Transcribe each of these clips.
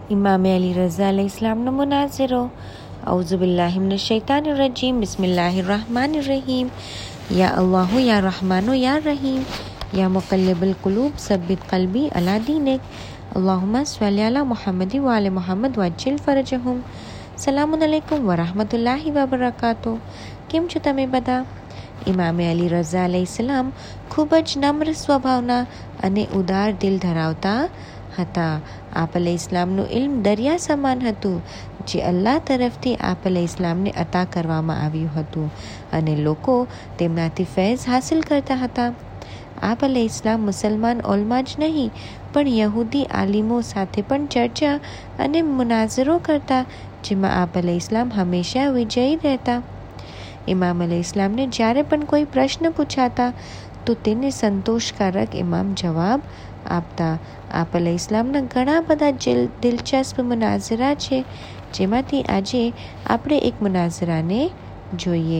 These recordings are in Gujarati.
इमाम अली रज़ा अलैहिस्सलामનો મુનાઝરો। औज़ु बिल्लाहि मिनश शैतानिर रजीम। बिस्मिल्लाहिर रहमानिर रहीम। या अल्लाहु या रहमानु या रहीम या मुक़ल्लिबुल क़ुलूब सब्बित क़ल्बी अला दीनिक। अल्लाहुम्मा स्वल्लि अला मुहम्मद व आले मुहम्मद वज्जिल फरजहुम। સલામુ અલૈકુમ વરહમતુલ્લાહિ વબરકાતુહુ। કેમ છો તમે બધા? ઇમામ અલી રઝા અલૈહિસ્સલામ ખૂબ જ નમ્ર સ્વભાવના અને ઉદાર દિલ ધરાવતા હતા। આપ અલૈહિસ્સલામનું ઇલ્મ દરિયા સમાન હતું, જે અલ્લાહ તરફથી આપ અલૈહિસ્સલામને અતા કરવામાં આવ્યું હતું અને લોકો તેમનાથી ફૈઝ હાસિલ કરતા હતા। આપ અલૈહિસ્સલામ મુસલમાન ઓલમા જ નહીં, પણ યહૂદી આલિમો સાથે પણ ચર્ચા અને મુનાઝરો કરતા, જેમાં આપ અલૈહિસ્સલામ હંમેશા વિજયી રહેતા। ઇમામ અલૈહિસ્સલામને જ્યારે પણ કોઈ પ્રશ્ન પૂછાતા તો તેને સંતોષકારક ઇમામ જવાબ આપતા। આપ અલૈહિસ્સલામના ઘણા બધા દિલચસ્પ મુનાઝરા છે, જેમાંથી આજે આપણે એક મુનાઝરાને જોઈએ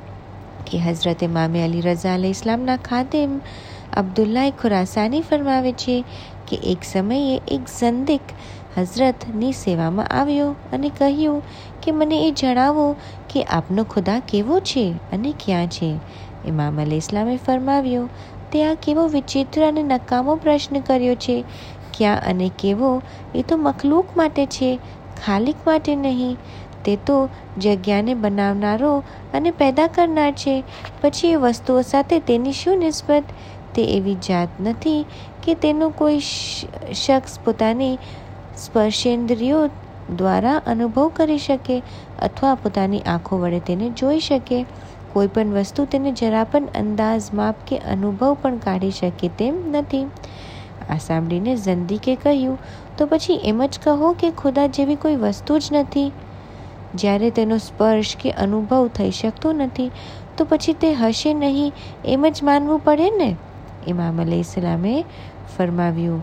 કે હઝરત ઇમામ અલી રઝા અલૈહિસ્સલામના ખાદિમ અબ્દુલ્લાહ ખુરાસાની ફરમાવે છે કે એક સમયે એક ઝંદીક હઝરતની સેવામાં આવ્યો અને કહ્યું કે મને એ જણાવો કે આપનો ખુદા કેવો છે અને ક્યાં છે? ઇમામ અલૈહિસ્સલામે ફરમાવ્યું, તે આ કેવો વિચિત્ર અને નકામો પ્રશ્ન કર્યો છે। ક્યાં અને કેવો એ તો મખલૂક માટે છે, ખાલિક માટે નહીં। તે તો જગ્યાને બનાવનારો અને પેદા કરનાર છે, પછી એ વસ્તુઓ સાથે તેની શું નિસ્બત? તે એવી જાત નથી કે તેનો કોઈ શખ્સ પોતાની સ્પર્શેન્દ્રિયો દ્વારા અનુભવ કરી શકે અથવા પોતાની આંખો વડે તેને જોઈ શકે। કોઈ પણ વસ્તુ તેને જરા પણ અંદાજ, માપ કે અનુભવ પણ કાઢી શકે તેમ નથી। આ સાંભળીને ઝંદીકે કહ્યું, તો પછી એમ જ કહો કે ખુદા જેવી કોઈ વસ્તુ જ નથી। જ્યારે તેનો સ્પર્શ કે અનુભવ થઈ શકતો નથી, તો પછી તે હશે નહીં એમ જ માનવું પડે ને? ઇમામ અલૈહિસ્સલામે ફરમાવ્યું,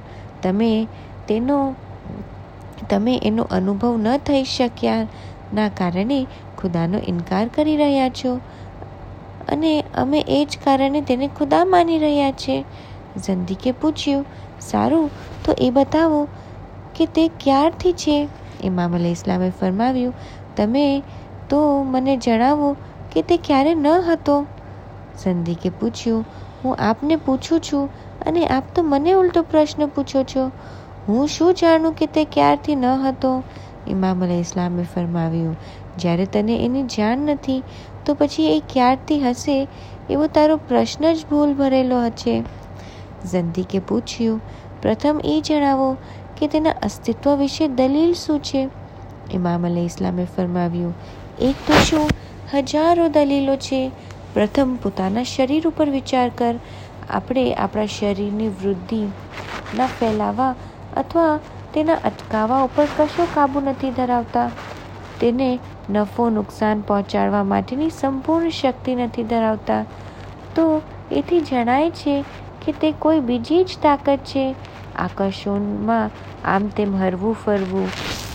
તમે એનો અનુભવ ન થઈ શક્યાના કારણે ખુદાનો ઇનકાર કરી રહ્યા છો અને અમે એ જ કારણે તેને ખુદા માની રહ્યા છે। ઝંદીકે પૂછ્યું, સારું, તો એ બતાવો કે તે ક્યારથી છે? ઇમામ અલૈહિસ્સલામે ફરમાવ્યું, તમે તો મને જણાવો કે તે ક્યારે ન હતો? ઝંદીકે પૂછ્યું, હું આપને પૂછું છું અને આપ તો મને ઉલટો પ્રશ્ન પૂછો છો। હું શું જાણું કે તે ક્યારથી ન હતો? ઇમામ અલૈહિસ્સલામે ફરમાવ્યું, જ્યારે તને એની જાણ નથી, તો પછી એ ક્યારથી હશે એવો તારો પ્રશ્ન જ ભૂલ ભરેલો છે। ઝંદીકે પૂછ્યું, પ્રથમ એ જણાવો કે તેના અસ્તિત્વ વિશે દલીલ શું છે? ઇમામ અલૈહિસ્સલામે ફરમાવ્યું, એક તો શું, હજારો દલીલો છે। પ્રથમ પોતાના શરીર ઉપર વિચાર કર। આપણે આપણા શરીરની વૃદ્ધિના ફેલાવા અથવા તેના અટકાવવા ઉપર કશો કાબૂ નથી ધરાવતા। તેને નફો નુકસાન પહોંચાડવા માટેની સંપૂર્ણ શક્તિ નથી ધરાવતા। તો એથી જણાય છે કે તે કોઈ બીજી જ તાકાત છે। આકાશોમાં આમ તેમ હરવું ફરવું,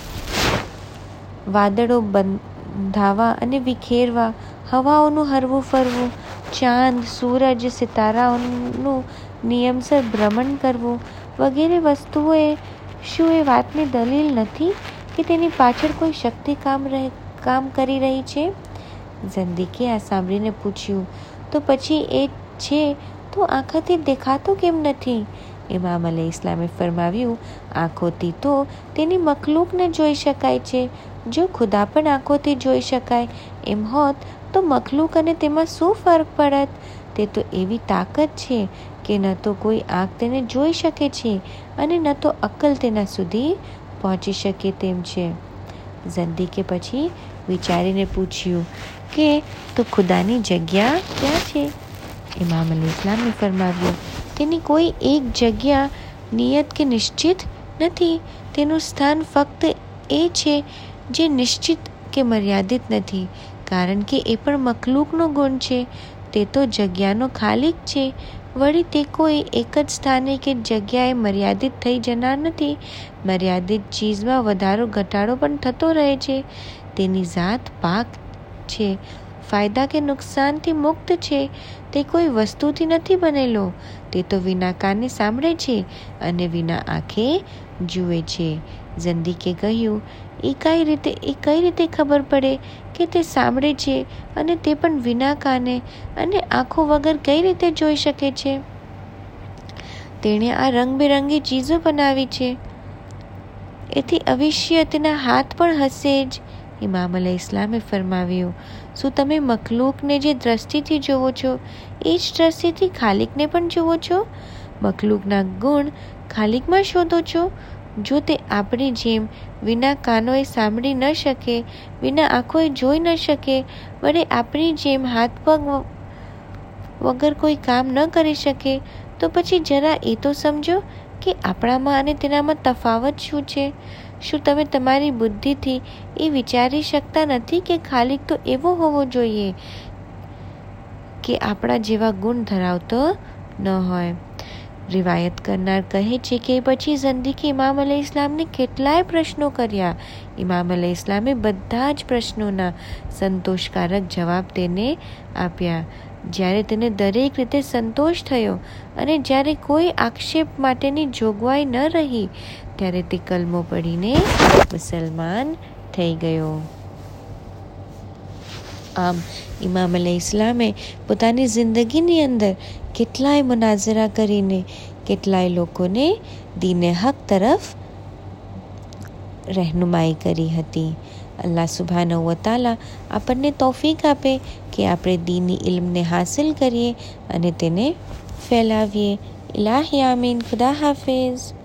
વાદળો બંધાવા અને વિખેરવા, હવાઓનું હરવું ફરવું, ચાંદ, સૂરજ, સિતારાઓનું નિયમસર ભ્રમણ કરવું વગેરે વસ્તુઓ શું એ વાતની દલીલ નથી કે તેની પાછળ કોઈ શક્તિ કામ કરી રહી છે? ઝંદીકે આ સાંભળીને પૂછ્યું, તો પછી એ છે તો આંખોથી દેખાતો કેમ નથી? ઇમામ અલૈહિસ્સલામે ફરમાવ્યું, આંખોથી તો તેની મખલૂકને જોઈ શકાય છે। જો ખુદા પણ આંખોથી જોઈ શકાય એમ હોત તો મખલૂક અને તેમાં શું ફરક પડત? તે તો એવી તાકાત છે કે ન તો કોઈ આંખ તેને જોઈ શકે છે અને ન તો અક્કલ તેના સુધી પહોંચી શકે તેમ છે। ઝંદીકે પછી વિચારીને પૂછ્યું કે તો ખુદાની જગ્યા ક્યાં છે? ઇમામ અલૈહિસ્સલામે ફરમાવ્યું, તેની કોઈ એક જગ્યા નિયત કે નિશ્ચિત નથી। તેનું સ્થાન ફક્ત એ છે જે નિશ્ચિત કે મર્યાદિત નથી, કારણ કે એ પણ મખલૂકનો ગુણ છે। તે તો જગ્યાનો ખાલિક છે। વળી તે કોઈ એક જ સ્થાને કે જગ્યાએ મર્યાદિત થઈ જનાર નથી। મર્યાદિત ચીજમાં વધારો ઘટાડો પણ થતો રહે છે। તેની ઝાત પાક છે, ફાયદા કે નુકસાનથી મુક્ત છે। તે કોઈ વસ્તુથી નથી બનેલો। તે તો વિના કાને સાંભળે છે અને વિના આંખે જુએ છે। ઝંદીકે કહ્યું, એ કઈ રીતે ખબર પડે કે તે સાંભળે છે, અને તે પણ વિના કાને અને આંખો વગર કઈ રીતે જોઈ શકે છે? તેણે આ રંગબેરંગી ચીજો બનાવી છે, એથી અવશ્ય તેના હાથ પણ હશે જ. ઇમામ અલૈહિસ્સલામે ફરમાવ્યું, શું તમે મખલૂકને જે દ્રષ્ટિથી જોવો છો એ જ દ્રષ્ટિથી ખાલિકને પણ જોવો છો? મખલૂકના ગુણ ખાલિકમાં શોધો છો? જો તે આપણી જેમ વિના કાનોએ સાંભળી ન શકે, વિના આંખોએ જોઈ ન શકે, વડે આપણી જેમ હાથ પગ વગર કોઈ કામ ન કરી શકે, તો પછી જરા એ તો સમજો કે આપણામાં અને તેનામાં તફાવત શું છે? શું તમે તમારી બુદ્ધિથી એ વિચારી શકતા નથી કે ખાલિક તો એવો હોવો જોઈએ કે આપણા જેવા ગુણ ધરાવતો ન હોય? રિવાયત કરનાર કહે છે કે પછી ઝંદીકે ઇમામ અલૈહિસ્સલામને કેટલાય પ્રશ્નો કર્યા. ઇમામ અલૈહિસ્સલામે બધા જ પ્રશ્નોના સંતોષકારક જવાબ તેને આપ્યા. જ્યારે તેને દરેક રીતે સંતોષ થયો અને જ્યારે કોઈ આક્ષેપ માટેની જોગવાઈ ન રહી, ત્યારે તે કલમો પડીને મુસલમાન થઈ ગયો. આમ ઇમામ અલૈહિસ્સલામે પોતાની જિંદગીની અંદર કેટલાય મુનાઝરા કરીને કેટલાય લોકોને દીને હક તરફ રહેનુમાઈ કરી હતી. અલ્લાહ સુબ્હાનહુ વ તઆલા આપણને તૌફીક આપે કે આપણે દીની ઇલ્મને હાસિલ કરીએ અને તેને ફેલાવીએ. ઇલાહી આમીન. ખુદા હાફિઝ.